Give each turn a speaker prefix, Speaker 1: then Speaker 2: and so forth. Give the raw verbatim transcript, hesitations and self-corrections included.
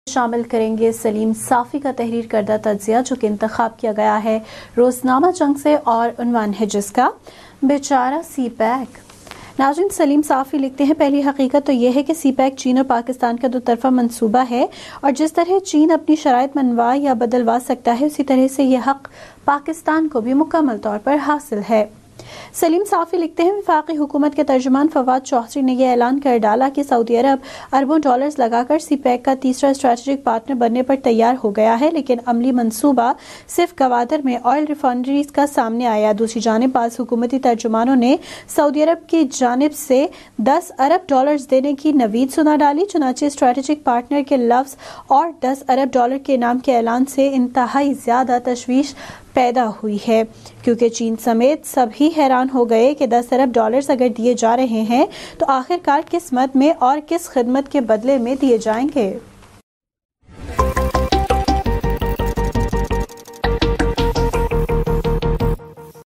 Speaker 1: شامل کریں گے سلیم صافی کا تحریر کردہ تجزیہ جو کہ انتخاب کیا گیا ہے روزنامہ جنگ سے، اور عنوان ہے جس کا بیچارہ سی پیک۔ ناظرین، سلیم صافی لکھتے ہیں پہلی حقیقت تو یہ ہے کہ سی پیک چین اور پاکستان کا دو طرفہ منصوبہ ہے، اور جس طرح چین اپنی شرائط منوا یا بدلوا سکتا ہے اسی طرح سے یہ حق پاکستان کو بھی مکمل طور پر حاصل ہے۔ سلیم صافی لکھتے ہیں وفاقی حکومت کے ترجمان فواد چوہدری نے یہ اعلان کر ڈالا کہ سعودی عرب اربوں ڈالرز لگا کر سی پیک کا تیسرا اسٹریٹجک پارٹنر بننے پر تیار ہو گیا ہے، لیکن عملی منصوبہ صرف گوادر میں آئل ریفائنریز کا سامنے آیا۔ دوسری جانب بعض حکومتی ترجمانوں نے سعودی عرب کی جانب سے دس ارب ڈالرز دینے کی نوید سنا ڈالی، چنانچہ اسٹریٹجک پارٹنر کے لفظ اور دس ارب ڈالر کے نام کے اعلان سے انتہائی زیادہ تشویش پیدا ہوئی ہے، کیونکہ چین سمیت سب ہی حیران ہو گئے کہ دس ارب ڈالرز اگر دیے جا رہے ہیں تو آخر کار کس مد میں اور کس خدمت کے بدلے میں دیے جائیں گے۔